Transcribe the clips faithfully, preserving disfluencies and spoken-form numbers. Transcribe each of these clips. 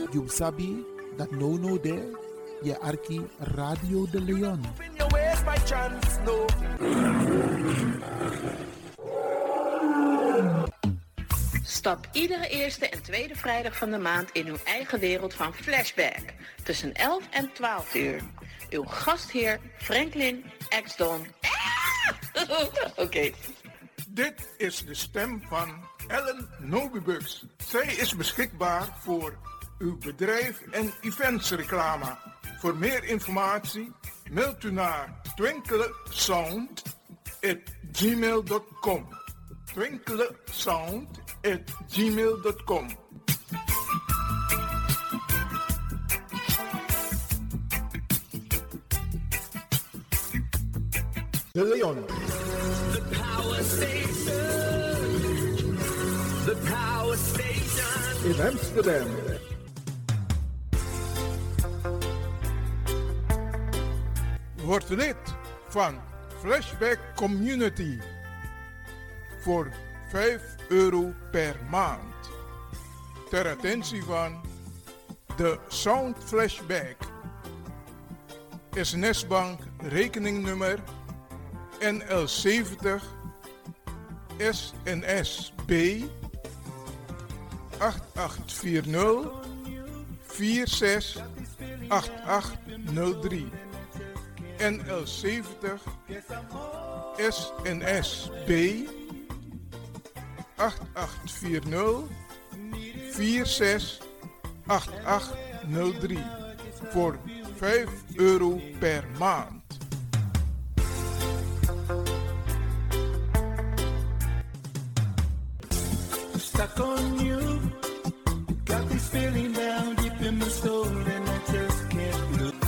You sabi dat no no there, je arki Radio de Leon. Stap iedere eerste en tweede vrijdag van de maand in uw eigen wereld van Flashback. Tussen elf en twaalf uur. Uw gastheer Franklin X-Don. Ah! Oké. Okay. Dit is de stem van Ellen Nobibugs. Zij is beschikbaar voor uw bedrijf en eventsreclame. Voor meer informatie mailt u naar twinklesound at gmail dot com. twinklesound at gmail dot com. De Leon. The Power Station. The Power Station. In Amsterdam. Word lid van Flashback Community voor vijf euro per maand. Ter attentie van de Sound Flashback. S N S-bank rekeningnummer N L zeventig S N S B acht acht vier nul vier zes acht acht nul drie. N L zeventig S N S B acht acht vier nul vier zes acht acht nul drie voor vijf euro per maand. Stuck on you, got this feeling down deep in my soul and I just can't look.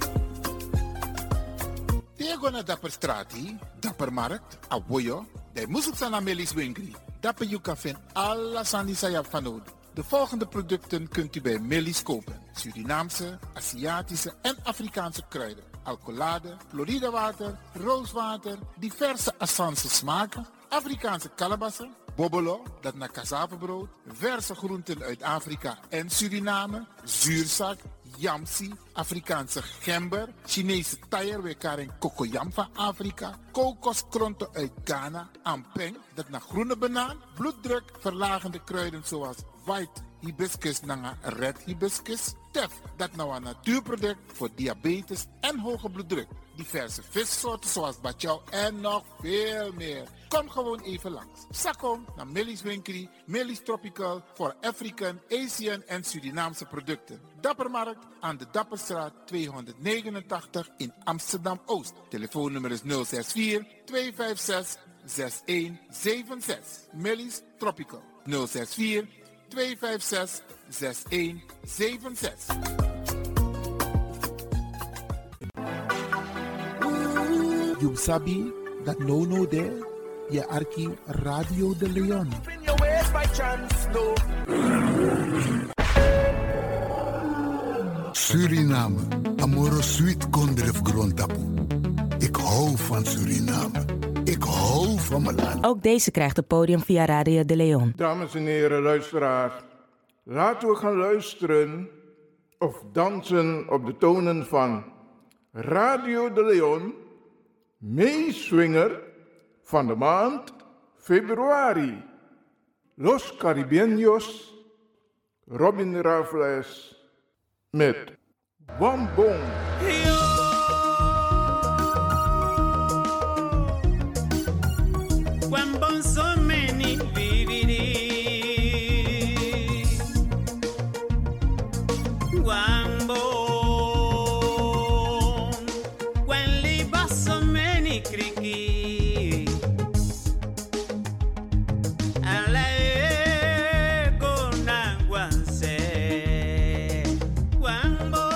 Tego na Dapper Strati, Dapper Markt, Aboyo, de Musuksana Melis Winkri. Dapper you kan vinden alla sandi sayap van nodig. De volgende producten kunt u bij Melis kopen: Surinaamse, Aziatische en Afrikaanse kruiden, alcoholade, Florida water, rooswater, diverse Assange smaken, Afrikaanse kalebassen, bobbelo, dat naar cassavebrood, verse groenten uit Afrika en Suriname, zuurzak, yamsi, Afrikaanse gember, Chinese taier, en kokoyam van Afrika, kokoskronten uit Ghana, ampeng, dat naar groene banaan, bloeddruk, verlagende kruiden zoals white hibiscus naar red hibiscus, tef, dat nou een natuurproduct voor diabetes en hoge bloeddruk, diverse vissoorten zoals bachao en nog veel meer. Kom gewoon even langs. Sakkom naar Melis Winkri, Melis Tropical voor African, Asian en Surinaamse producten. Dappermarkt aan de Dapperstraat tweehonderdnegenentachtig in Amsterdam-Oost. Telefoonnummer is nul zes vier twee vijf zes zes een zeven zes. Melis Tropical nul zes vier twee vijf zes zes een zeven zes. You sabi dat no no there, je arki Radio de Leon. Suriname, amoro sweet kondref grondtapu. Ik hou van Suriname. Ik hou van mijn land. Ook deze krijgt het podium via Radio de Leon. Dames en heren luisteraars, laten we gaan luisteren of dansen op de tonen van Radio de Leon, meeswinger van de maand februari. Los Caribeños, Robin Raffles met Wambong. Wambon so many viviri. Wambon, when liba so many kriki. Alae kona guanse. Wambon.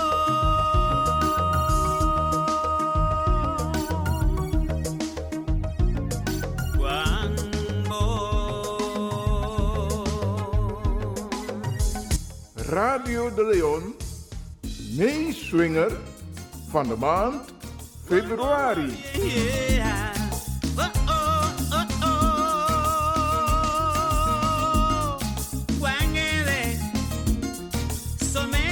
Radio de Leon, meeswinger van de maand februari. Yeah. Oh, oh, oh, oh. Wangele, so many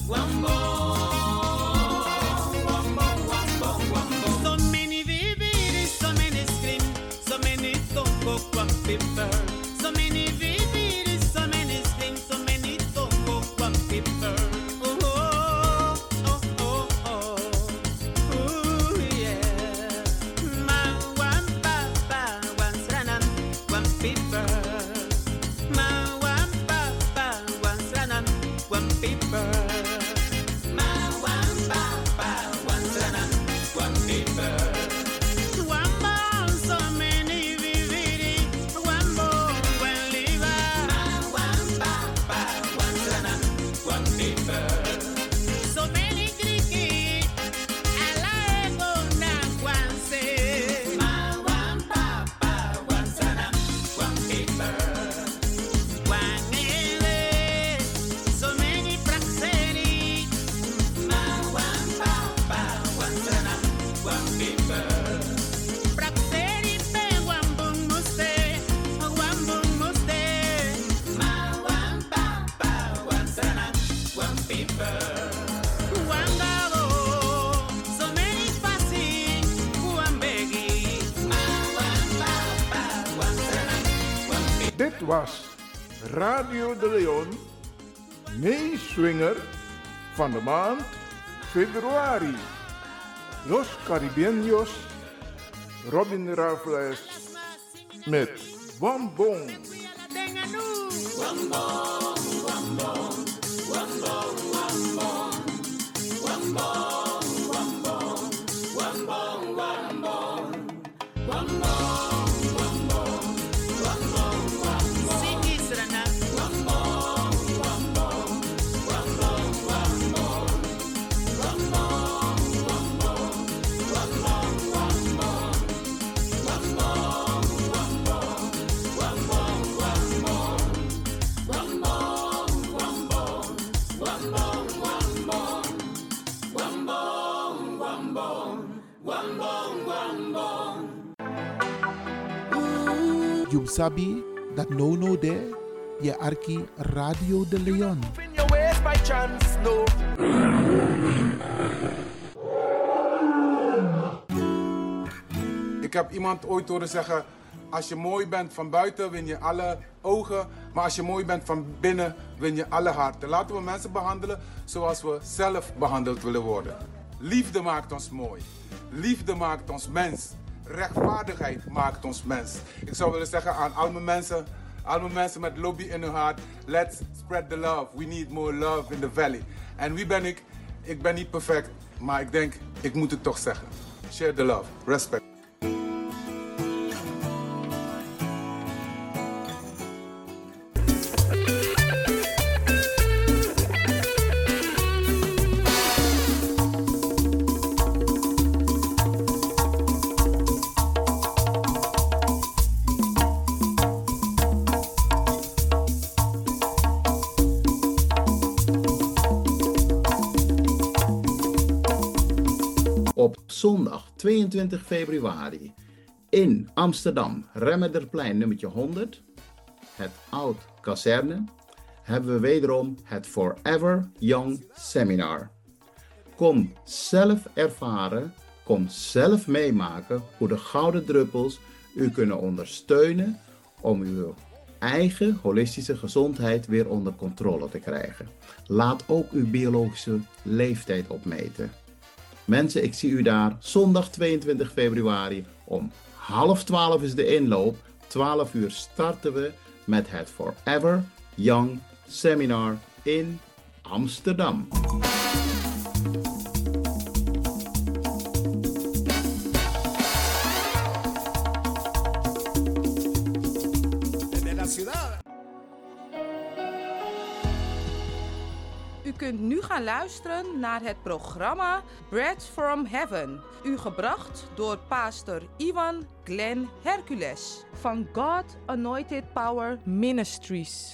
Dit was Radio de Leon, meeswinger van de maand februari. Los Caribeños, Robin Raffles met Wambong. Wambong, wambong, wambong, wambong, wambong, wambong, wambong, wambong, wambong. You sabi that no no there, je arki Radio de Leon. Ik heb iemand ooit horen zeggen, als je mooi bent van buiten win je alle ogen, maar als je mooi bent van binnen win je alle harten. Laten we mensen behandelen zoals we zelf behandeld willen worden. Liefde maakt ons mooi. Liefde maakt ons mens. Rechtvaardigheid maakt ons mens. Ik zou willen zeggen aan al mijn mensen, al mijn mensen met lobby in hun hart, let's spread the love. We need more love in the valley. En wie ben ik? Ik ben niet perfect, maar ik denk, ik moet het toch zeggen. Share the love. Respect. Op zondag tweeëntwintig februari in Amsterdam, Remmerderplein nummertje honderd, het Oud Kazerne, hebben we wederom het Forever Young Seminar. Kom zelf ervaren, kom zelf meemaken hoe de gouden druppels u kunnen ondersteunen om uw eigen holistische gezondheid weer onder controle te krijgen. Laat ook uw biologische leeftijd opmeten. Mensen, ik zie u daar zondag tweeëntwintig februari om half twaalf is de inloop. twaalf uur starten we met het Forever Young Seminar in Amsterdam. U kunt nu gaan luisteren naar het programma Bread from Heaven. U gebracht door pastor Ivan Glenn Hercules van God Anointed Power Ministries.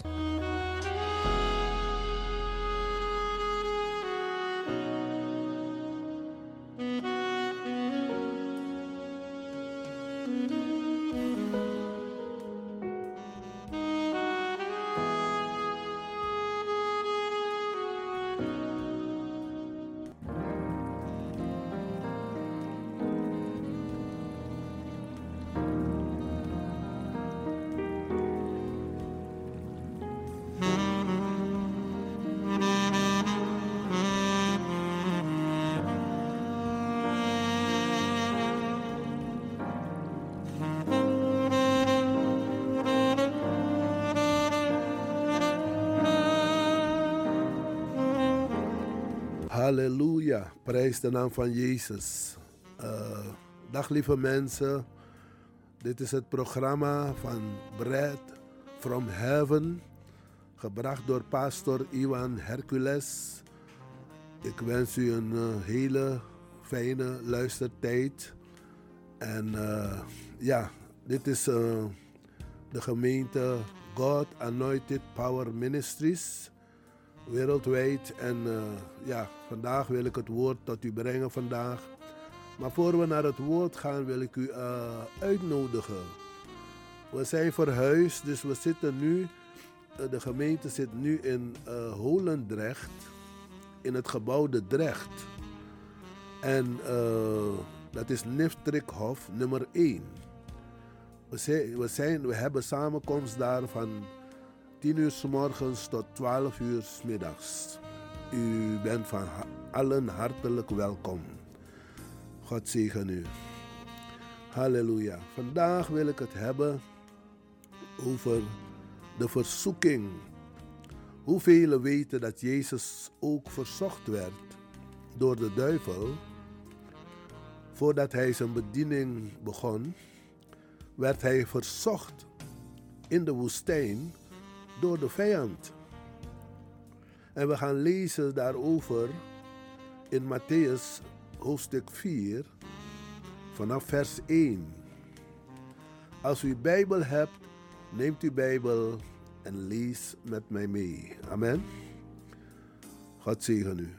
Halleluja, prijs de naam van Jezus. Uh, dag lieve mensen, dit is het programma van Bread from Heaven, gebracht door pastor Iwan Hercules. Ik wens u een uh, hele fijne luistertijd. En uh, ja, dit is uh, de gemeente God Anointed Power Ministries, wereldwijd. En uh, ja, vandaag wil ik het woord tot u brengen vandaag. Maar voor we naar het woord gaan wil ik u uh, uitnodigen. We zijn verhuisd, dus we zitten nu, uh, de gemeente zit nu in uh, Holendrecht, in het gebouw De Drecht. En uh, dat is Niftrikhof nummer één. We, zijn, we, zijn, we hebben samenkomst daar van tien uur 's morgens tot twaalf uur 's middags. U bent van ha- allen hartelijk welkom. God zegen u. Halleluja. Vandaag wil ik het hebben over de verzoeking. Hoeveel weten dat Jezus ook verzocht werd door de duivel? Voordat hij zijn bediening begon, werd hij verzocht in de woestijn door de vijand. En we gaan lezen daarover in Mattheüs hoofdstuk vier, vanaf vers één. Als u Bijbel hebt, neemt uw Bijbel en lees met mij mee. Amen. God zegen u.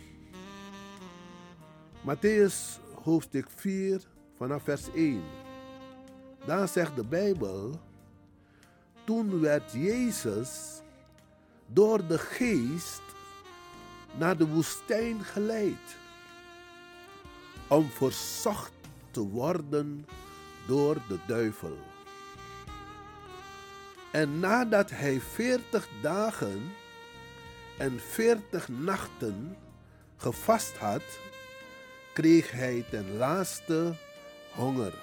Mattheüs hoofdstuk vier, vanaf vers één. Daar zegt de Bijbel: toen werd Jezus door de Geest naar de woestijn geleid, om verzocht te worden door de duivel. En nadat hij veertig dagen en veertig nachten gevast had, kreeg hij ten laatste honger.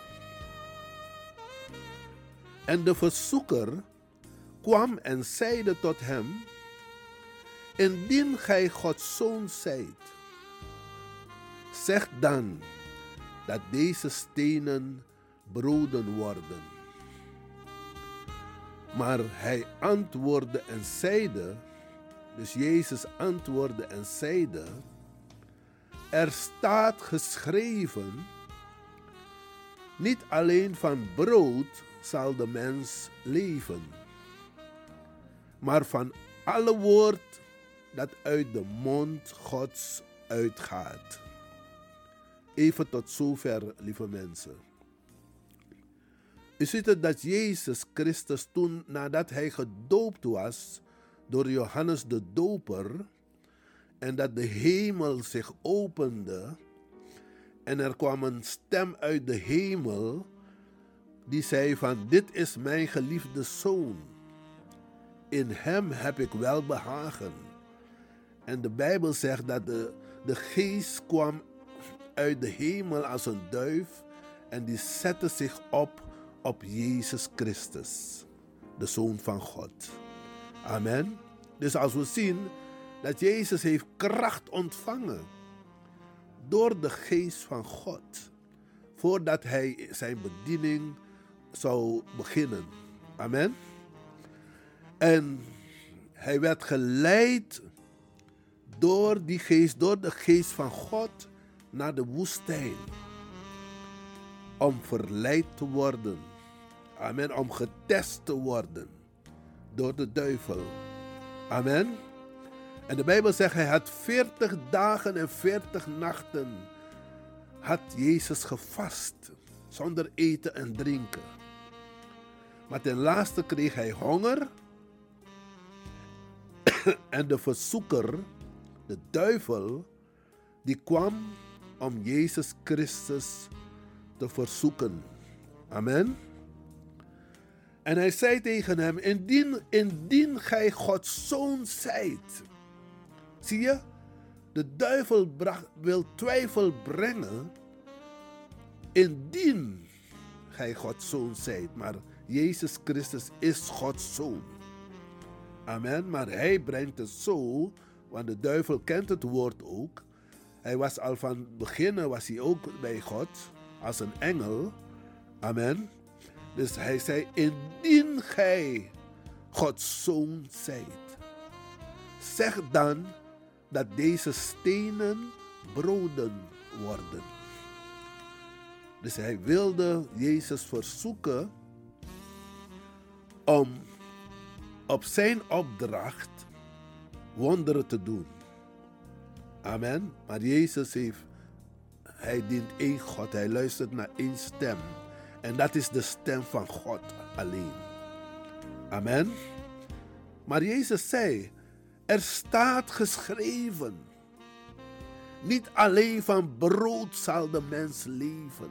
En de verzoeker kwam en zeide tot hem: indien gij Gods zoon zijt, zeg dan dat deze stenen broden worden. Maar hij antwoordde en zeide, dus Jezus antwoordde en zeide: er staat geschreven, niet alleen van brood zal de mens leven, maar van alle woord dat uit de mond Gods uitgaat. Even tot zover, lieve mensen. U ziet het dat Jezus Christus toen, nadat hij gedoopt was door Johannes de Doper, en dat de hemel zich opende, en er kwam een stem uit de hemel, die zei van: dit is mijn geliefde zoon. In hem heb ik welbehagen. En de Bijbel zegt dat de, de geest kwam uit de hemel als een duif en die zette zich op op Jezus Christus, de Zoon van God. Amen. Dus als we zien dat Jezus heeft kracht ontvangen door de geest van God, voordat hij zijn bediening zou beginnen. Amen. En hij werd geleid door die geest, door de geest van God, naar de woestijn. Om verleid te worden. Amen. Om getest te worden door de duivel. Amen. En de Bijbel zegt, hij had veertig dagen en veertig nachten had Jezus gevast, zonder eten en drinken. Maar ten laatste kreeg hij honger. En de verzoeker, de duivel, die kwam om Jezus Christus te verzoeken. Amen. En hij zei tegen hem, indien, indien gij Gods zoon zijt. Zie je, de duivel bracht, wil twijfel brengen, indien gij Gods zoon zijt. Maar Jezus Christus is Gods zoon. Amen. Maar hij brengt het zo Want de duivel kent het woord ook. Hij was al van het begin was hij ook bij God als een engel. Amen. Dus hij zei, indien gij Gods zoon zijt, zeg dan dat deze stenen broden worden. Dus hij wilde Jezus verzoeken om op zijn opdracht wonderen te doen. Amen. Maar Jezus heeft, hij dient één God. Hij luistert naar één stem. En dat is de stem van God alleen. Amen. Maar Jezus zei, er staat geschreven, niet alleen van brood zal de mens leven,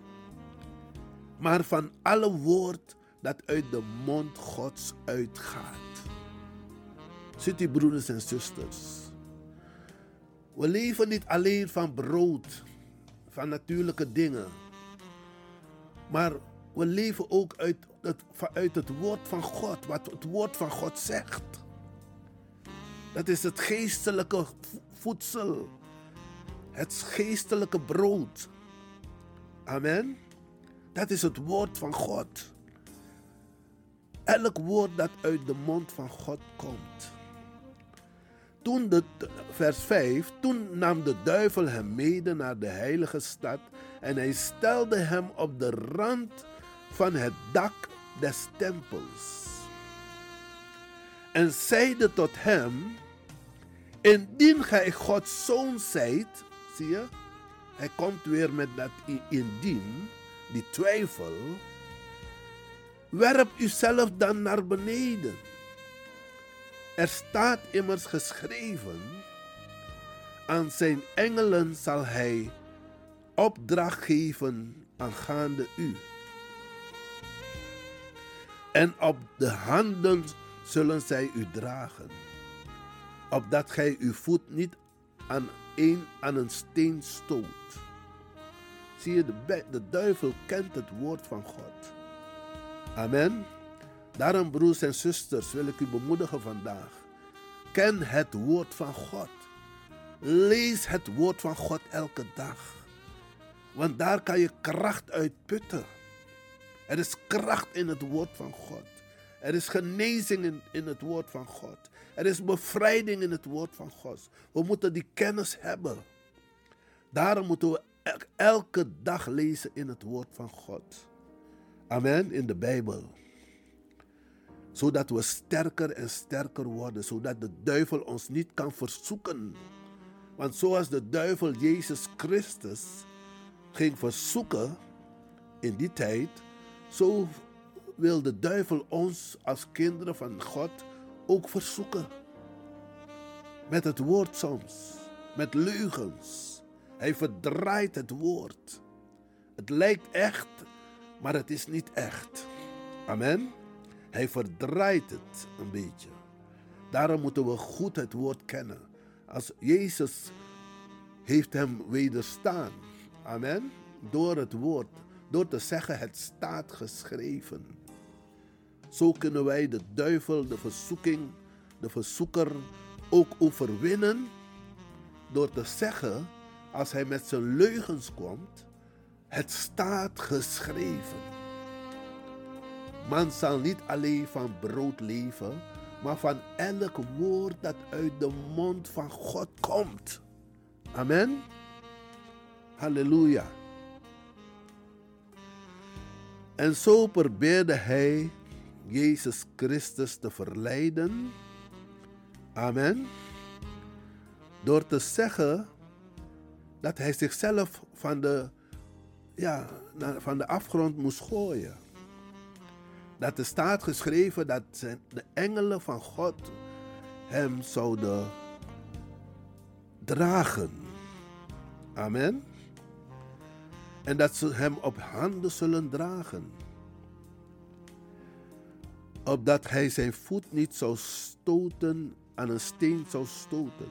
maar van alle woord dat uit de mond Gods uitgaat. Ziet u, broeders en zusters, we leven niet alleen van brood, van natuurlijke dingen, maar we leven ook uit het, uit het woord van God, wat het woord van God zegt. Dat is het geestelijke voedsel, het geestelijke brood. Amen. Dat is het woord van God. Elk woord dat uit de mond van God komt. Toen de, vers vijf, toen nam de duivel hem mede naar de heilige stad en hij stelde hem op de rand van het dak des tempels. En zeide tot hem, indien gij Gods zoon zijt, zie je, hij komt weer met dat indien, die twijfel, werp uzelf dan naar beneden. Er staat immers geschreven, aan zijn engelen zal hij opdracht geven aangaande u. En op de handen zullen zij u dragen, opdat gij uw voet niet aan een, aan een steen stoot. Zie je, de, de duivel kent het woord van God. Amen. Daarom, broers en zusters, wil ik u bemoedigen vandaag. Ken het woord van God. Lees het woord van God elke dag. Want daar kan je kracht uit putten. Er is kracht in het woord van God. Er is genezing in, in het woord van God. Er is bevrijding in het woord van God. We moeten die kennis hebben. Daarom moeten we elke dag lezen in het woord van God. Amen, in de Bijbel. Zodat we sterker en sterker worden. Zodat de duivel ons niet kan verzoeken. Want zoals de duivel Jezus Christus ging verzoeken in die tijd, zo wil de duivel ons als kinderen van God ook verzoeken. Met het woord soms. Met leugens. Hij verdraait het woord. Het lijkt echt, maar het is niet echt. Amen. Hij verdraait het een beetje. Daarom moeten we goed het woord kennen. Als Jezus heeft hem wederstaan. Amen. Door het woord. Door te zeggen, het staat geschreven. Zo kunnen wij de duivel, de verzoeking, de verzoeker ook overwinnen. Door te zeggen, als hij met zijn leugens komt, het staat geschreven. Man zal niet alleen van brood leven, maar van elk woord dat uit de mond van God komt. Amen. Halleluja. En zo probeerde hij Jezus Christus te verleiden. Amen. Door te zeggen dat hij zichzelf van de, ja, van de afgrond moest gooien. Dat er staat geschreven dat de engelen van God hem zouden dragen. Amen. En dat ze hem op handen zullen dragen. Opdat hij zijn voet niet zou stoten, aan een steen zou stoten.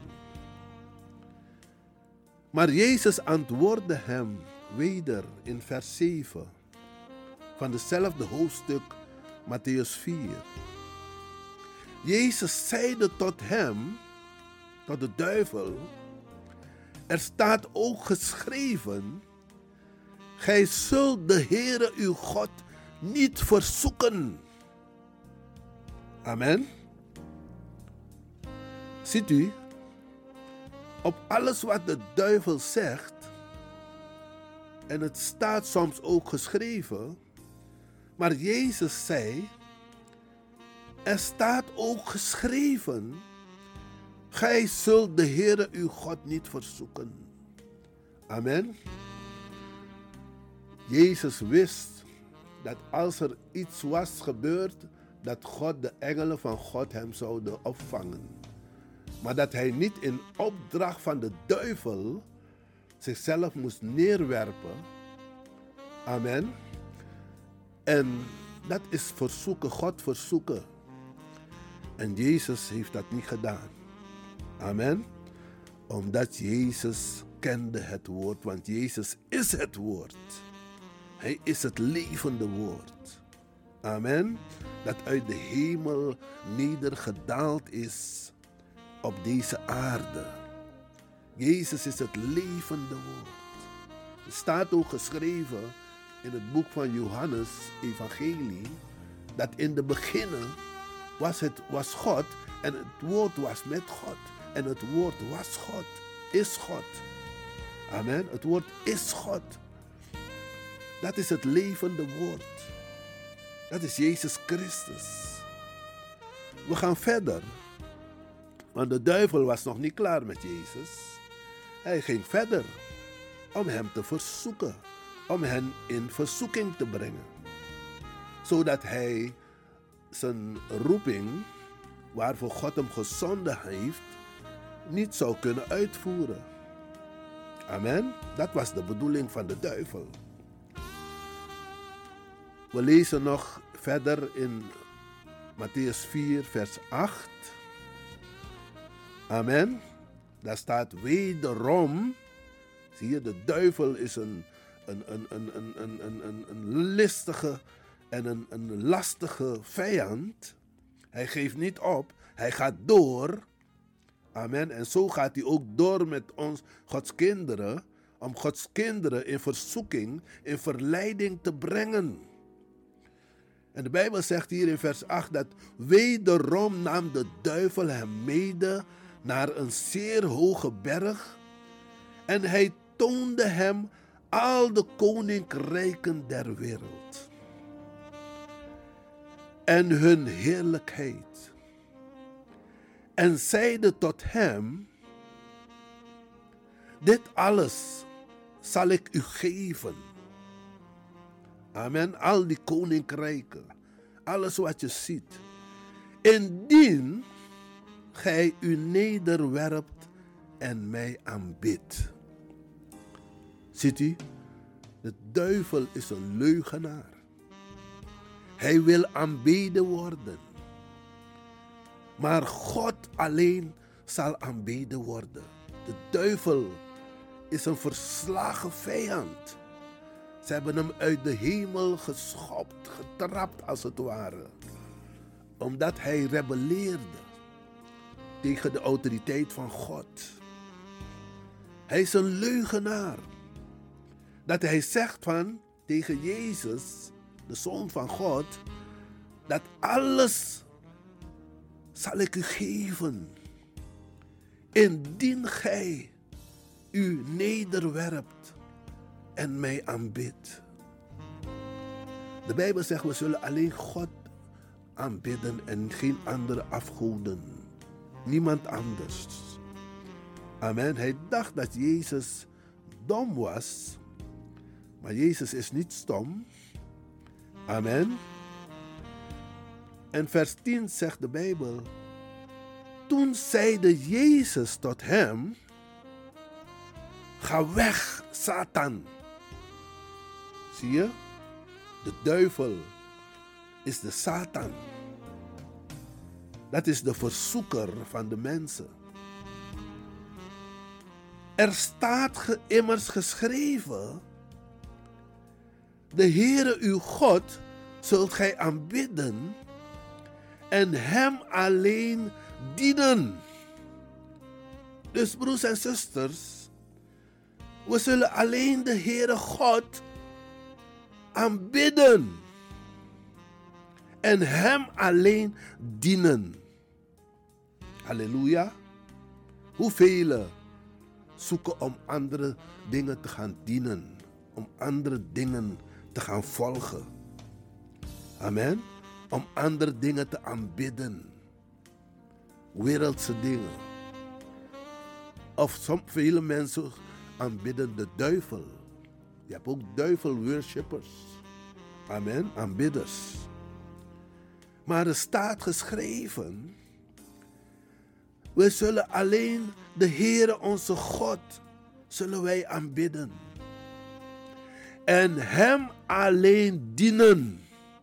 Maar Jezus antwoordde hem weder in vers zeven van dezelfde hoofdstuk Mattheüs vier. Jezus zeide tot hem, tot de duivel, er staat ook geschreven, gij zult de Heere uw God niet verzoeken. Amen. Ziet u, op alles wat de duivel zegt, en het staat soms ook geschreven, maar Jezus zei, er staat ook geschreven, gij zult de Heere uw God niet verzoeken. Amen. Jezus wist dat als er iets was gebeurd, dat God de engelen van God hem zouden opvangen. Maar dat hij niet in opdracht van de duivel zichzelf moest neerwerpen. Amen. En dat is verzoeken, God verzoeken. En Jezus heeft dat niet gedaan. Amen. Omdat Jezus kende het woord, want Jezus is het woord. Hij is het levende woord. Amen. Dat uit de hemel nedergedaald is op deze aarde. Jezus is het levende woord. Er staat ook geschreven in het boek van Johannes, Evangelie, dat in de beginnen was het was God en het woord was met God. En het woord was God, is God. Amen. Het woord is God. Dat is het levende woord. Dat is Jezus Christus. We gaan verder. Want de duivel was nog niet klaar met Jezus. Hij ging verder om hem te verzoeken. Om hen in verzoeking te brengen. Zodat hij zijn roeping, waarvoor God hem gezonden heeft, niet zou kunnen uitvoeren. Amen. Dat was de bedoeling van de duivel. We lezen nog verder in Mattheüs vier, vers acht. Amen. Daar staat wederom. Zie je, de duivel is een, een, een, een, een, een, een, een, een listige en een, een lastige vijand. Hij geeft niet op. Hij gaat door. Amen. En zo gaat hij ook door met ons, Gods kinderen. Om Gods kinderen in verzoeking, in verleiding te brengen. En de Bijbel zegt hier in vers acht dat wederom nam de duivel hem mede naar een zeer hoge berg. En hij toonde hem al de koninkrijken der wereld. En hun heerlijkheid. En zeide tot hem, dit alles zal ik u geven. Amen. Al die koninkrijken. Alles wat je ziet. Indien gij u nederwerpt en mij aanbidt. Ziet u? De duivel is een leugenaar. Hij wil aanbeden worden. Maar God alleen zal aanbeden worden. De duivel is een verslagen vijand. Ze hebben hem uit de hemel geschopt, getrapt als het ware. Omdat hij rebelleerde tegen de autoriteit van God. Hij is een leugenaar. Dat hij zegt van tegen Jezus, de Zoon van God, dat alles zal ik u geven. Indien gij u nederwerpt en mij aanbidt. De Bijbel zegt, we zullen alleen God aanbidden en geen andere afgoden. Niemand anders. Amen. Hij dacht dat Jezus dom was. Maar Jezus is niet stom. Amen. En vers tien zegt de Bijbel. Toen zeide Jezus tot hem. Ga weg, Satan. Zie je? De duivel is de Satan. Dat is de verzoeker van de mensen. Er staat ge, immers geschreven. De Heere uw God zult gij aanbidden en hem alleen dienen. Dus broers en zusters, we zullen alleen de Heere God aanbidden. En Hem alleen dienen. Halleluja. Hoeveel zoeken om andere dingen te gaan dienen. Om andere dingen te gaan volgen. Amen. Om andere dingen te aanbidden. Wereldse dingen. Of som, vele mensen aanbidden de duivel. Je hebt ook duivel-worshippers. Amen. Aanbidders. Maar er staat geschreven, we zullen alleen de Heere onze God zullen wij aanbidden. En Hem alleen dienen.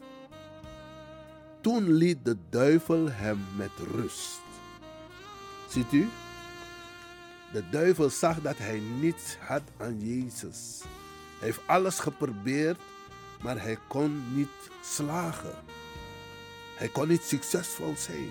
Toen liet de duivel hem met rust. Ziet u? De duivel zag dat hij niets had aan Jezus. Hij heeft alles geprobeerd, maar hij kon niet slagen. Hij kon niet succesvol zijn.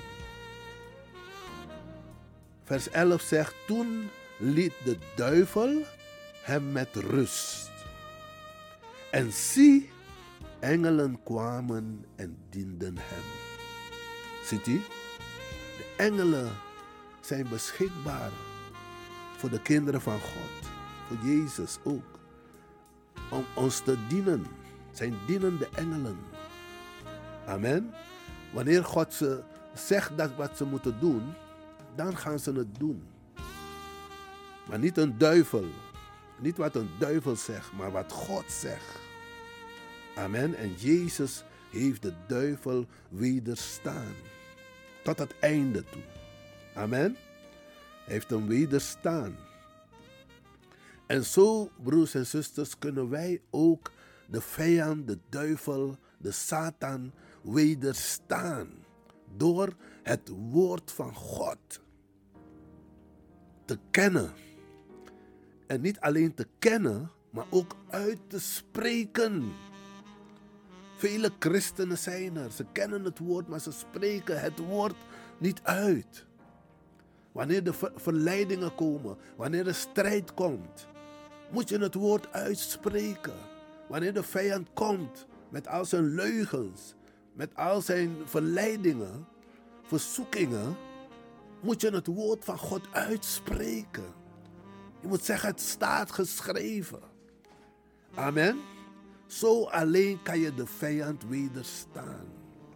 Vers elf zegt, toen liet de duivel hem met rust. En zie, engelen kwamen en dienden hem. Ziet u? De engelen zijn beschikbaar voor de kinderen van God. Voor Jezus ook. Om ons te dienen. Zijn dienende engelen. Amen. Wanneer God ze zegt dat wat ze moeten doen, dan gaan ze het doen. Maar niet een duivel. Niet wat een duivel zegt, maar wat God zegt. Amen. En Jezus heeft de duivel wederstaan. Tot het einde toe. Amen. Hij heeft hem wederstaan. En zo, broers en zusters, kunnen wij ook de vijand, de duivel, de Satan wederstaan. Door het woord van God te kennen. En niet alleen te kennen, maar ook uit te spreken. Vele christenen zijn er. Ze kennen het woord, maar ze spreken het woord niet uit. Wanneer de ver- verleidingen komen, wanneer de strijd komt, moet je het woord uitspreken. Wanneer de vijand komt met al zijn leugens, met al zijn verleidingen, verzoekingen, moet je het woord van God uitspreken. Je moet zeggen, het staat geschreven. Amen. Zo alleen kan je de vijand wederstaan.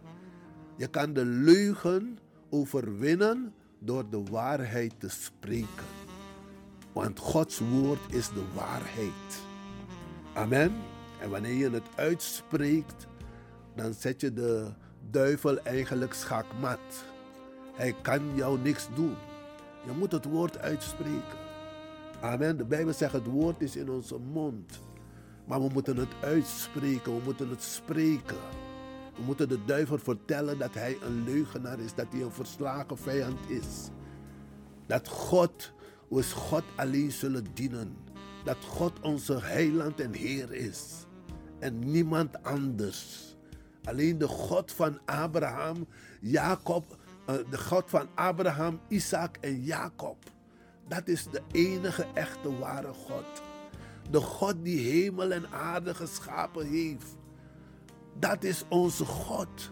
Je kan de leugen overwinnen door de waarheid te spreken. Want Gods woord is de waarheid. Amen. En wanneer je het uitspreekt, dan zet je de duivel eigenlijk schaakmat. Hij kan jou niks doen. Je moet het woord uitspreken. Amen. De Bijbel zegt het woord is in onze mond. Maar we moeten het uitspreken. We moeten het spreken. We moeten de duivel vertellen dat hij een leugenaar is. Dat hij een verslagen vijand is. Dat God, ons God alleen zullen dienen. Dat God onze heiland en Heer is. En niemand anders. Alleen de God van Abraham, Jacob, de God van Abraham, Isaac en Jacob. Dat is de enige echte ware God. De God die hemel en aarde geschapen heeft. Dat is onze God.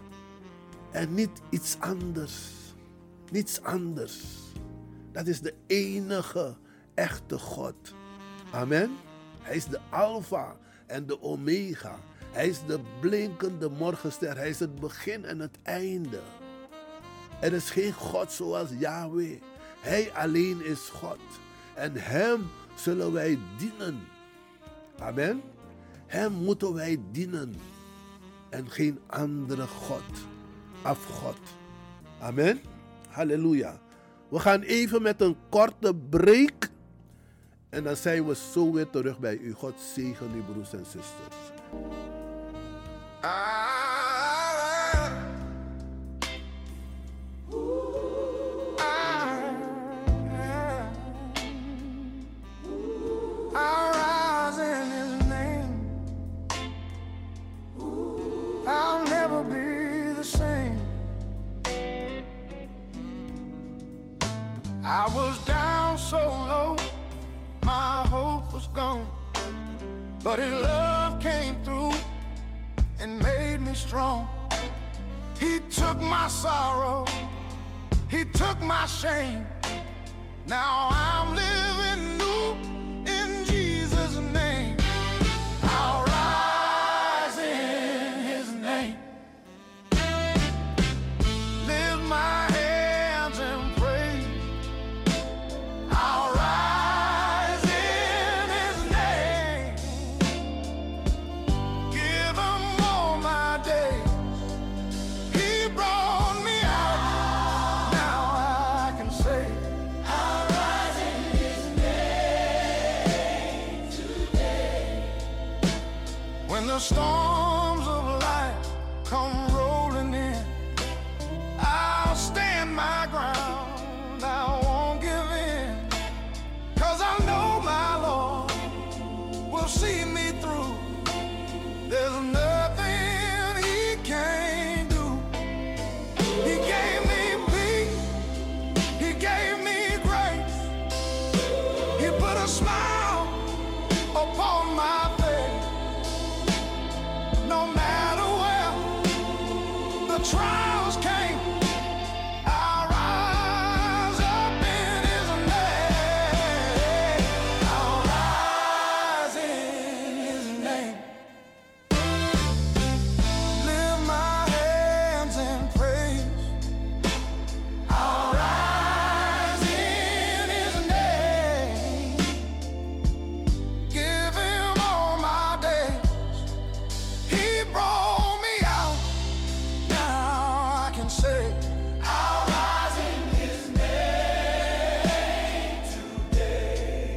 En niet iets anders. Niets anders. Dat is de enige echte God. Amen. Hij is de Alpha en de Omega. Hij is de blinkende morgenster. Hij is het begin en het einde. Er is geen God zoals Yahweh. Hij alleen is God. En hem zullen wij dienen. Amen. Hem moeten wij dienen. En geen andere God. Afgod. Amen. Halleluja. We gaan even met een korte break. En dan zijn we zo weer terug bij u. God zegen u, broers en zusters. I'll never be the same. I was down so was gone, but his love came through and made me strong. He took my sorrow, he took my shame. Now I'm living new in Jesus' name. I'll rise in his name. Lift my hands and pray. I'll rise in his name. Give him all my days. He brought me out. Now I can say, I'll rise in his name today. When the storms of life come rolling in, I'll stand my ground. I won't give in, 'cause I know my Lord will see me through. There's nothing he can't do. He gave me peace, he gave me grace, he put a smile upon my face. No matter where the trials came, I'll rise up in his name. I'll rise in his name. Lift my hands and praise. I'll rise in his name. Give him all my days. He brought me out. Now I can say, I'll rise in his name today.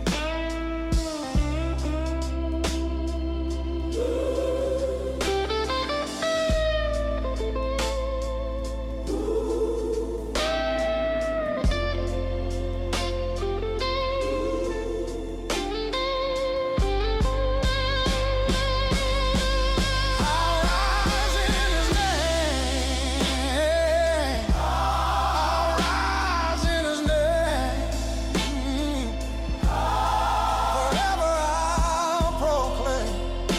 I'll rise in his name. I'll rise in his name. Forever I'll proclaim.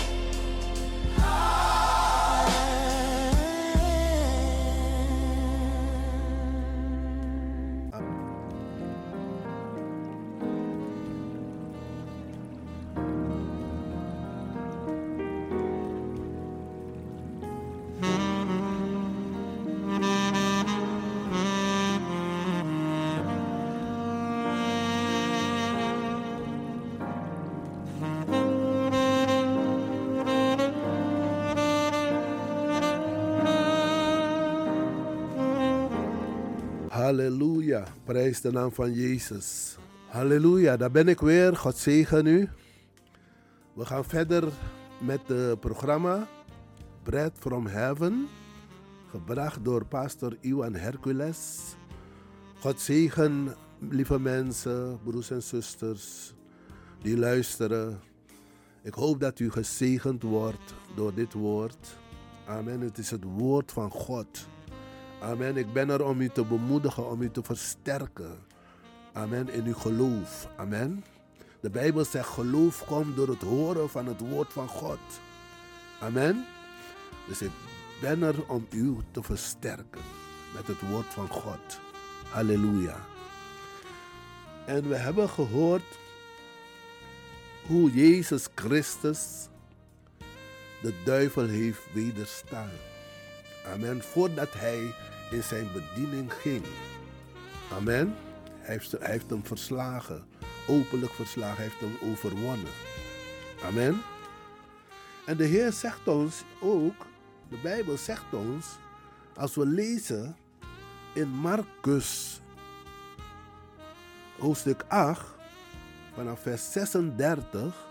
Halleluja, prijs de naam van Jezus. Halleluja, daar ben ik weer. God zegen u. We gaan verder met het programma Bread from Heaven, gebracht door pastor Iwan Hercules. God zegen, lieve mensen, broers en zusters die luisteren. Ik hoop dat u gezegend wordt door dit woord. Amen, het is het woord van God. Amen. Ik ben er om u te bemoedigen, om u te versterken. Amen. In uw geloof. Amen. De Bijbel zegt, geloof komt door het horen van het woord van God. Amen. Dus ik ben er om u te versterken met het woord van God. Halleluja. En we hebben gehoord hoe Jezus Christus de duivel heeft wederstaan. Amen. Voordat hij in zijn bediening ging. Amen. Hij heeft, hij heeft hem verslagen. Openlijk verslagen. Hij heeft hem overwonnen. Amen. En de Heer zegt ons ook, de Bijbel zegt ons, als we lezen in Marcus hoofdstuk acht, vanaf vers zesendertig,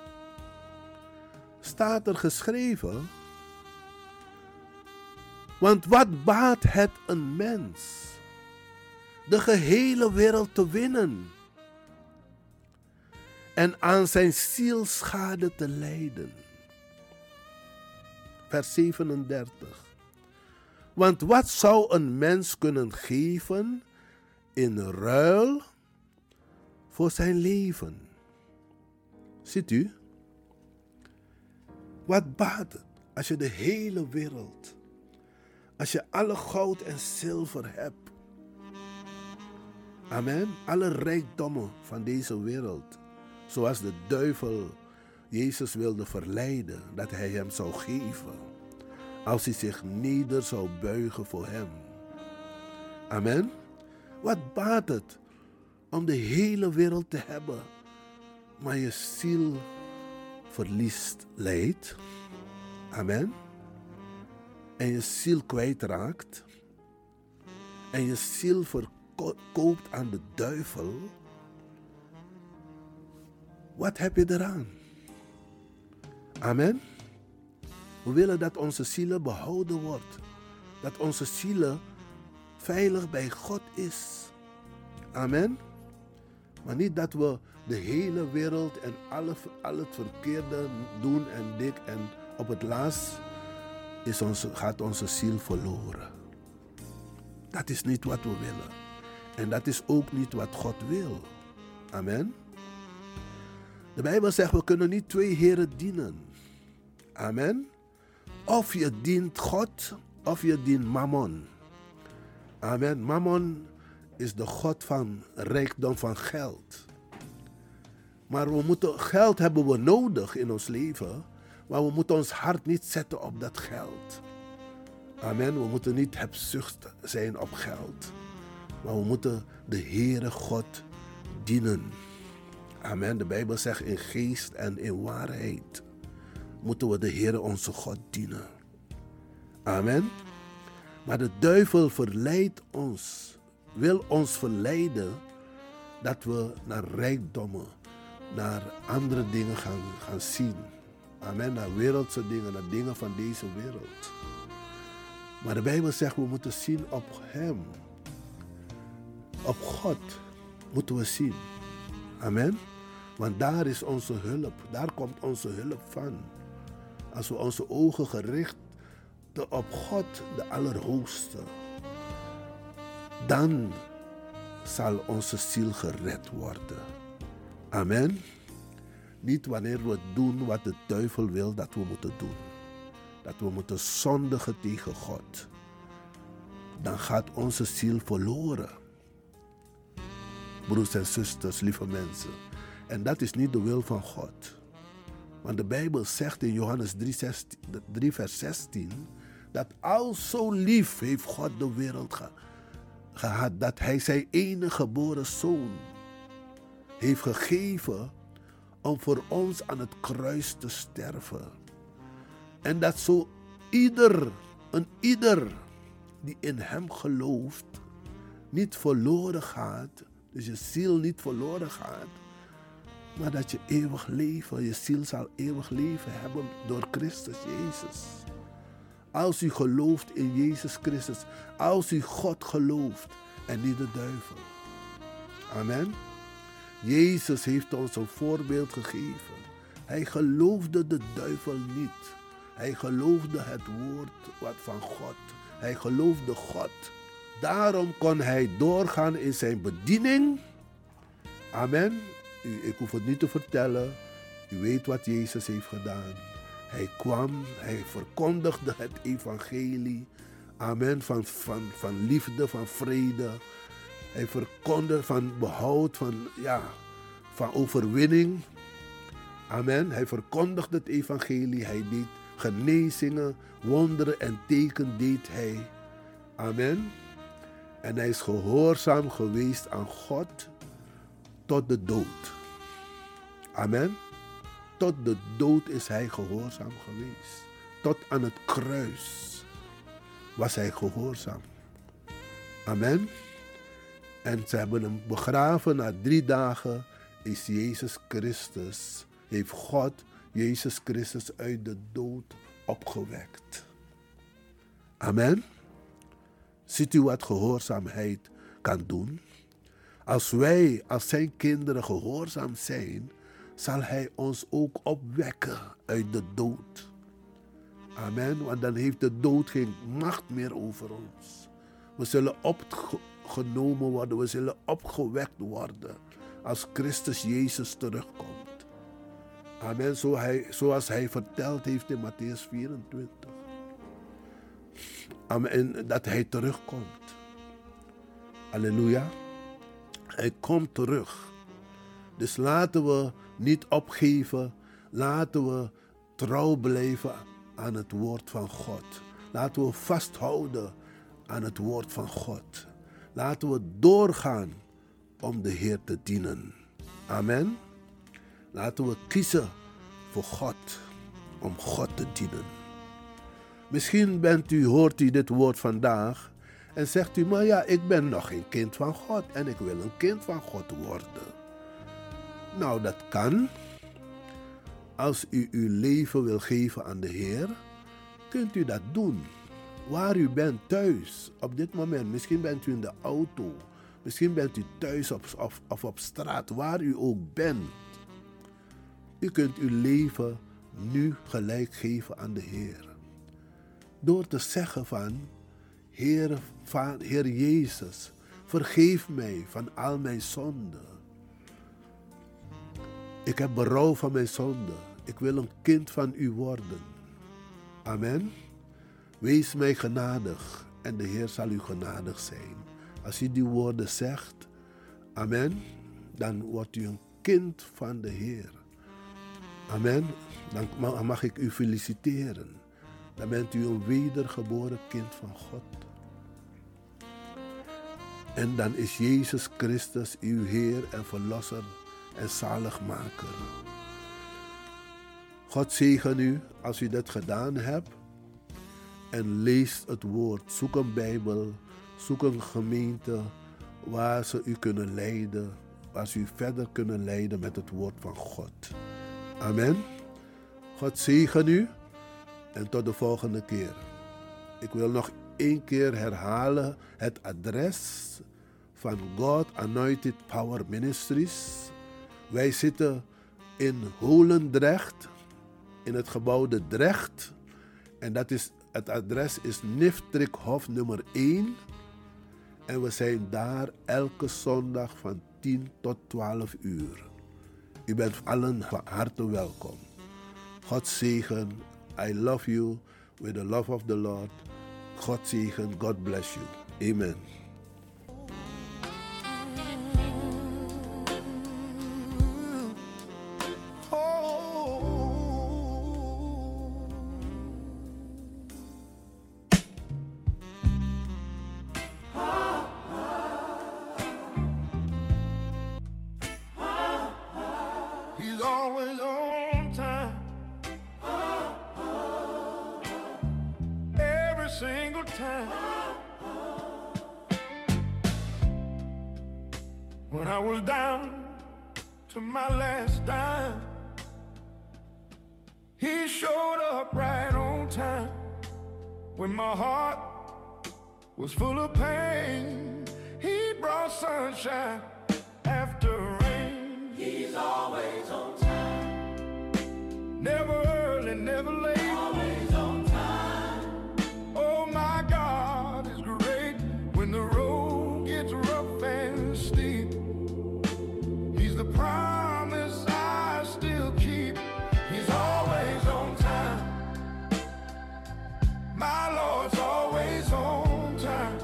staat er geschreven, want wat baat het een mens de gehele wereld te winnen en aan zijn ziel schade te lijden? Vers zevenendertig. Want wat zou een mens kunnen geven in ruil voor zijn leven? Ziet u? Wat baat het als je de hele wereld, als je alle goud en zilver hebt. Amen. Alle rijkdommen van deze wereld. Zoals de duivel Jezus wilde verleiden dat hij hem zou geven. Als hij zich neder zou buigen voor hem. Amen. Wat baat het om de hele wereld te hebben, maar je ziel verliest, lijdt. Amen. En je ziel kwijtraakt. En je ziel verkoopt aan de duivel. Wat heb je eraan? Amen. We willen dat onze zielen behouden wordt. Dat onze zielen veilig bij God is. Amen. Maar niet dat we de hele wereld en alle, al het verkeerde doen en dik. En op het laatst is onze, gaat onze ziel verloren. Dat is niet wat we willen. En dat is ook niet wat God wil. Amen. De Bijbel zegt, we kunnen niet twee heren dienen. Amen. Of je dient God, of je dient Mammon. Amen. Mammon is de god van rijkdom van geld. Maar we moeten, geld hebben we nodig in ons leven. Maar we moeten ons hart niet zetten op dat geld. Amen. We moeten niet hebzucht zijn op geld. Maar we moeten de Heere God dienen. Amen. De Bijbel zegt in geest en in waarheid moeten we de Heere onze God dienen. Amen. Maar de duivel verleidt ons, wil ons verleiden dat we naar rijkdommen, naar andere dingen gaan, gaan zien. Amen. Naar wereldse dingen, naar dingen van deze wereld. Maar de Bijbel zegt we moeten zien op Hem. Op God moeten we zien. Amen. Want daar is onze hulp. Daar komt onze hulp van. Als we onze ogen gericht op God, de Allerhoogste, dan zal onze ziel gered worden. Amen. Niet wanneer we doen wat de duivel wil dat we moeten doen. Dat we moeten zondigen tegen God. Dan gaat onze ziel verloren. Broers en zusters, lieve mensen. En dat is niet de wil van God. Want de Bijbel zegt in Johannes drie vers zestien... dat al zo lief heeft God de wereld ge- gehad... dat hij zijn enige geboren zoon heeft gegeven om voor ons aan het kruis te sterven. En dat zo ieder, een ieder die in hem gelooft, niet verloren gaat... dus je ziel niet verloren gaat... maar dat je eeuwig leven, je ziel zal eeuwig leven hebben door Christus Jezus. Als u gelooft in Jezus Christus, als u God gelooft en niet de duivel. Amen. Jezus heeft ons een voorbeeld gegeven. Hij geloofde de duivel niet. Hij geloofde het woord wat van God. Hij geloofde God. Daarom kon hij doorgaan in zijn bediening. Amen. Ik hoef het niet te vertellen. U weet wat Jezus heeft gedaan. Hij kwam, hij verkondigde het evangelie. Amen. Van, van, van liefde, van vrede. Hij verkondigde van behoud, van, ja, van overwinning. Amen. Hij verkondigde het evangelie. Hij deed genezingen, wonderen en teken deed hij. Amen. En hij is gehoorzaam geweest aan God tot de dood. Amen. Tot de dood is hij gehoorzaam geweest. Tot aan het kruis was hij gehoorzaam. Amen. En ze hebben hem begraven. Na drie dagen is Jezus Christus, heeft God Jezus Christus uit de dood opgewekt. Amen. Ziet u wat gehoorzaamheid kan doen? Als wij als zijn kinderen gehoorzaam zijn, zal hij ons ook opwekken uit de dood. Amen. Want dan heeft de dood geen macht meer over ons. We zullen opgenomen worden. We zullen opgewekt worden als Christus Jezus terugkomt. Amen. Zo hij, zoals hij verteld heeft in Mattheüs vierentwintig. Amen. Dat hij terugkomt. Halleluja. Hij komt terug. Dus laten we niet opgeven. Laten we trouw blijven aan het woord van God. Laten we vasthouden aan het woord van God. Laten we doorgaan om de Heer te dienen. Amen. Laten we kiezen voor God, om God te dienen. Misschien bent u, hoort u dit woord vandaag en zegt u, maar ja, ik ben nog geen kind van God en ik wil een kind van God worden. Nou, dat kan. Als u uw leven wil geven aan de Heer, kunt u dat doen. Waar u bent, thuis, op dit moment. Misschien bent u in de auto. Misschien bent u thuis of, of, of op straat, waar u ook bent. U kunt uw leven nu gelijk geven aan de Heer. Door te zeggen van, Heer, van, Heer Jezus, vergeef mij van al mijn zonden. Ik heb berouw van mijn zonde. Ik wil een kind van u worden. Amen. Wees mij genadig en de Heer zal u genadig zijn. Als u die woorden zegt, amen, dan wordt u een kind van de Heer. Amen. Dan mag ik u feliciteren. Dan bent u een wedergeboren kind van God. En dan is Jezus Christus uw Heer en Verlosser en zaligmaker. God zegen u als u dat gedaan hebt. En lees het woord. Zoek een Bijbel. Zoek een gemeente waar ze u kunnen leiden. Waar ze u verder kunnen leiden met het woord van God. Amen. God zegen u. En tot de volgende keer. Ik wil nog één keer herhalen het adres van God Anointed Power Ministries. Wij zitten in Holendrecht, in het gebouw De Drecht. En dat is, het adres is Niftrikhof nummer één. En we zijn daar elke zondag van tien tot twaalf uur. U bent allen van harte welkom. God zegen. I love you with the love of the Lord. God zegen. God bless you. Amen. He's always on time. Every single time. When I was down to my last dime, he showed up right on time. When my heart was full of pain, he brought sunshine after rain. He's always on time. Never early, never late. Always on time. Oh, my God is great. When the road gets rough and steep, he's the promise I still keep. He's always on time. My Lord's always on time.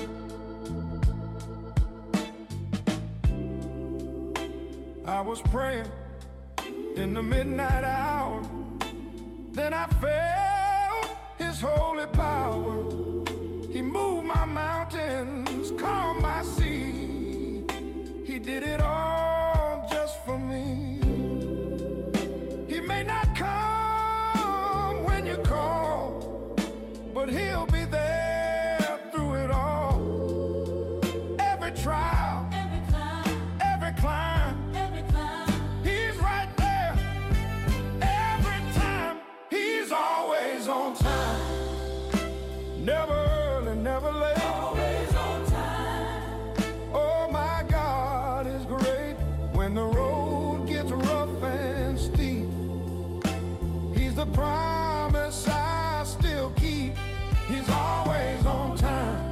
I was praying in the midnight hour, then I felt his holy power. He moved my mountains, calmed my sea. He did it all just for me. He may not come when you call, but he'll be there through it all. Every trial, every climb, every climb, every climb, he's right there. Every time, he's always on time. Never early, never late. Always on time. Oh, my God is great. When the road gets rough and steep, he's the promise I still keep. He's always on time.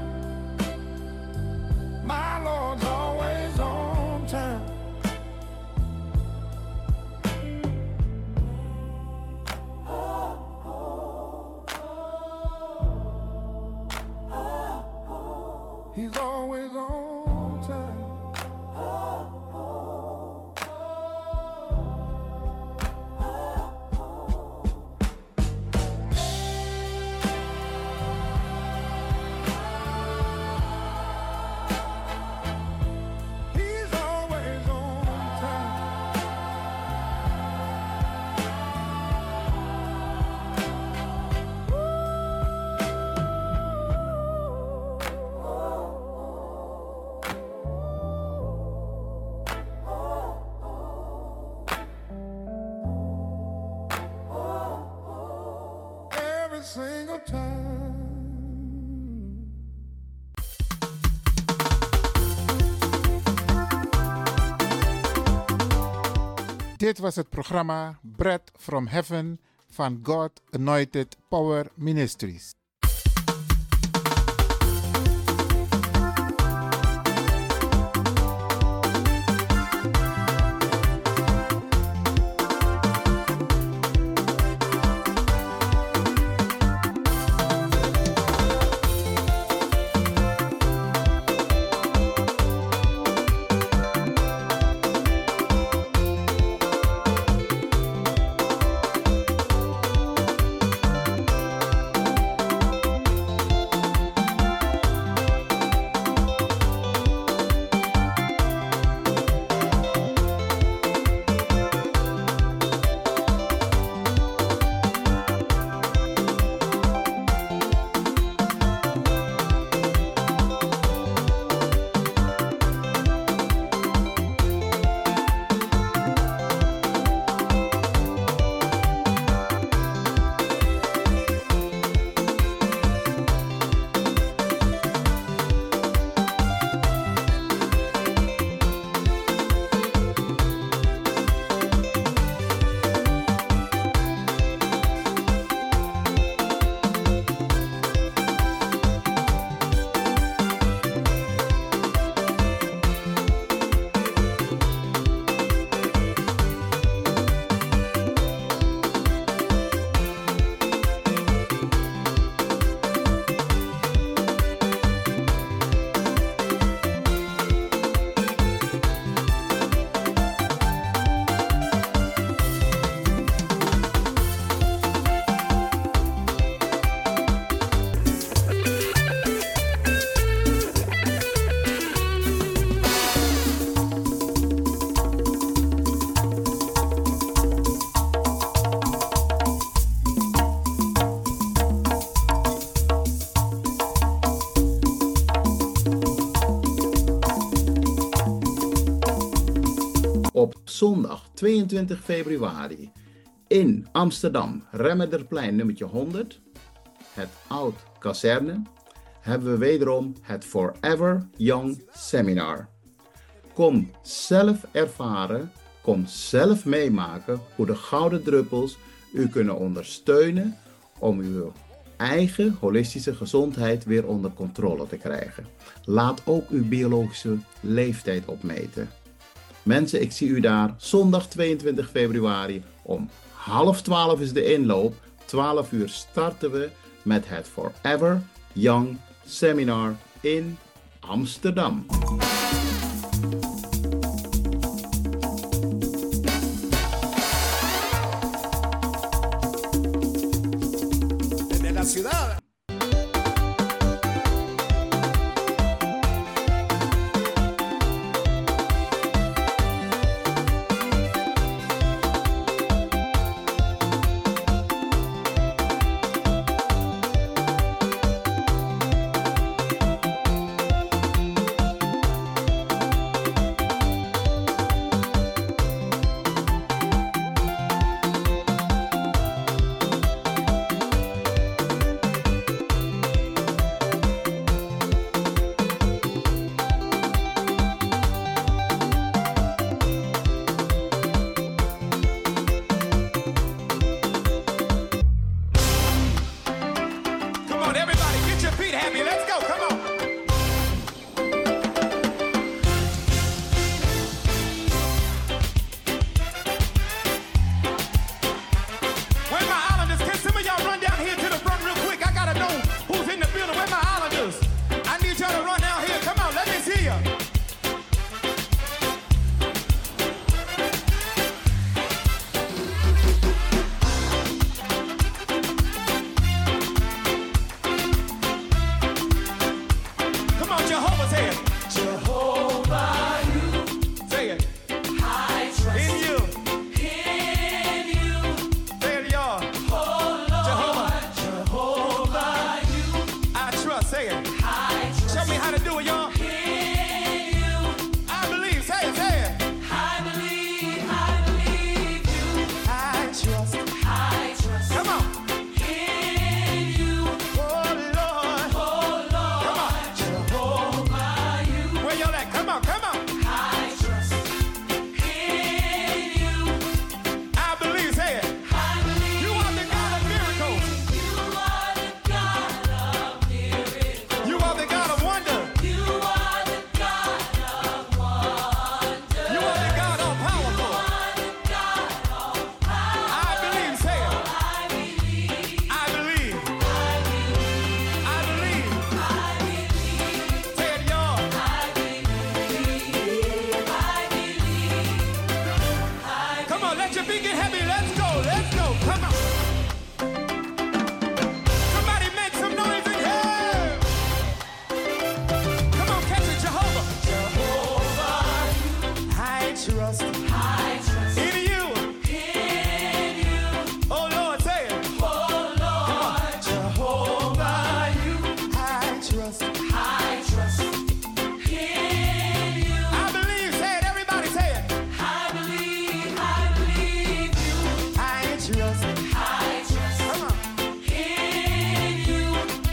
My Lord's always on time. He's always on time. Single time. Dit was het programma Bread from Heaven van God Anointed Power Ministries. Op zondag tweeëntwintig februari in Amsterdam, Remmenderplein nummertje honderd, het Oud Kazerne, hebben we wederom het Forever Young Seminar. Kom zelf ervaren, kom zelf meemaken hoe de gouden druppels u kunnen ondersteunen om uw eigen holistische gezondheid weer onder controle te krijgen. Laat ook uw biologische leeftijd opmeten. Mensen, ik zie u daar zondag tweeëntwintig februari om half twaalf is de inloop. twaalf uur starten we met het Forever Young Seminar in Amsterdam. De la ciudad. heavy. Let's go, let's go. Come on. Somebody make some noise in here. Come on, catch it, Jehovah. Jehovah, I trust. I trust in you. In you. Oh Lord, say it. Oh Lord, Jehovah, you. I trust. I trust in you. I believe. Say it. Everybody say it. I believe. I believe you. I trust. I trust. Come on. In you.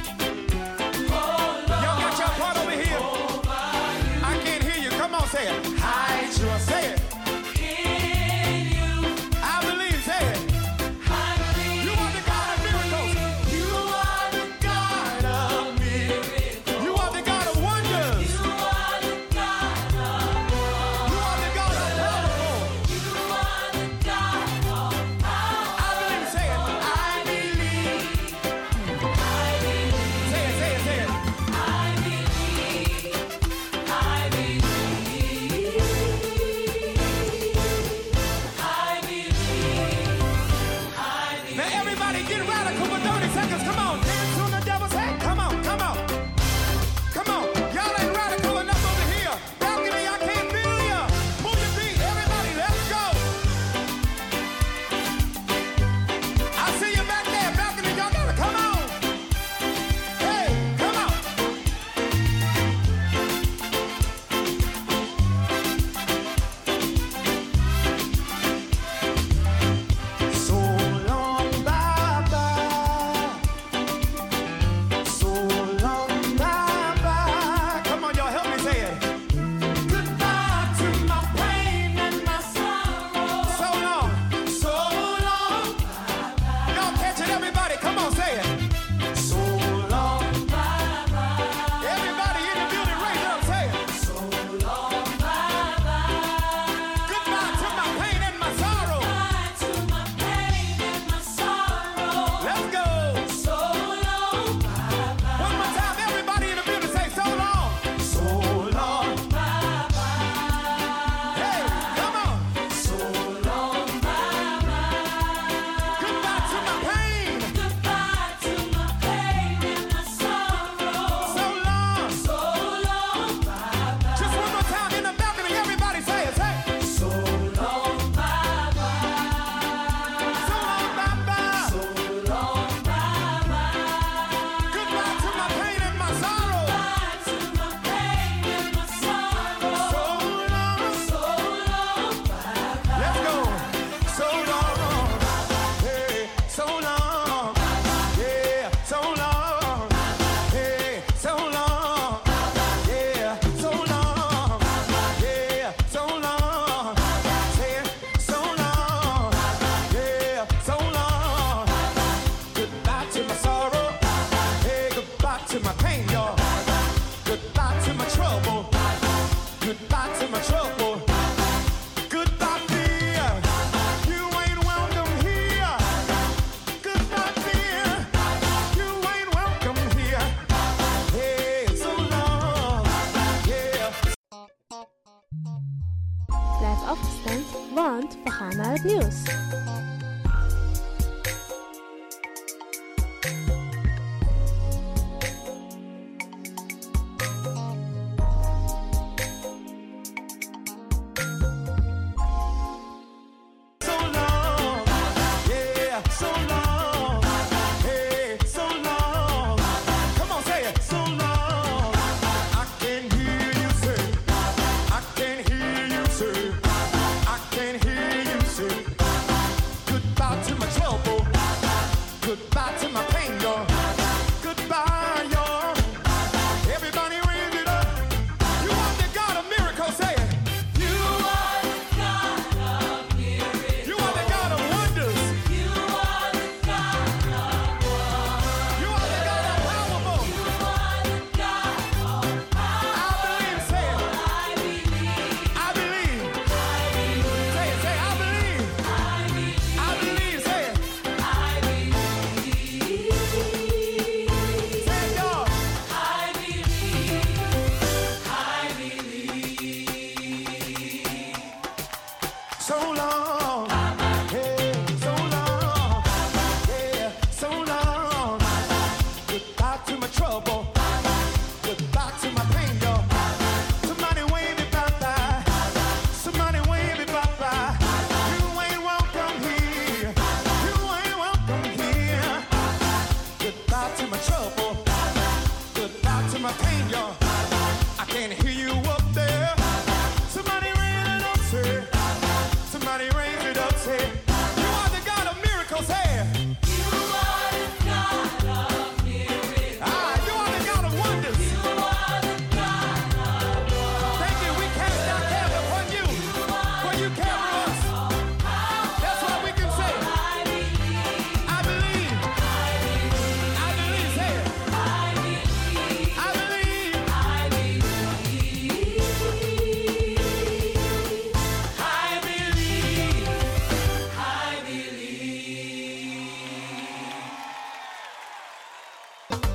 Oh Lord. Y'all got your part over here. I can't hear you. Come on, say it. I trust. Say it. In you. I believe. Say it. I believe. You are the God of miracles. You are the God of miracles. You are the God of wonders. You are the God of wonders. You are the God of powerful. You are the God of power. I believe. Say it. I believe. I believe. Say it. Say it. Say it. I believe. I believe. I believe. Now everybody get radical for thirty seconds. Come on. Dance on the devil's head. Come on. Come on. Come on. Y'all ain't radical enough over here. Balcony, I can't feel ya. Move your feet. Everybody, let's go. I see you back there. Balcony, y'all gotta come on. Hey, come on. So long, Baba. So long, Baba. Come on, y'all, help me say it. Goodbye to my pain and my sorrow. So long, so long, Baba. Y'all catch it, everybody. Come on, say it. So long, Baba. Everybody in the building, raise up, say it. So long, Baba. Goodbye to my pain and my sorrow. Goodbye to my pain and my sorrow. Let's go. So long, Baba. One more time, everybody in the building, say so long. So long, Baba. Hey, come on. So long, Baba. Goodbye to my pain. Goodbye to my pain and my sorrow. So long. So long, Baba. Just one more time in the balcony, everybody say it. Say so long, Baba. So long, Baba. So long, Baba. Goodbye to my pain and my sorrow. Goodbye to my pain and my sorrow. So long, so long, Baba. Let's go. So long, Baba. Hey, so long, Baba. Yeah, so long, Baba. Hey, so long, Baba. Yeah, so long, Baba. Yeah, so long, Baba. Say it, so long, Baba. Yeah, so long, Baba. Goodbye to my sorrow. Hey, goodbye to my pain, y'all. Goodbye to my trouble. Goodbye to my trouble. Goodbye, fear. You ain't welcome here. Goodbye, fear. You ain't welcome here. Hey, so long. Yeah. Blijf afgestemd, want we gaan naar het nieuws. So long, yeah, so long, hey, so long. Come on, say it. So long, I can hear you say, I can hear you say, I can hear you say, goodbye to my trouble, goodbye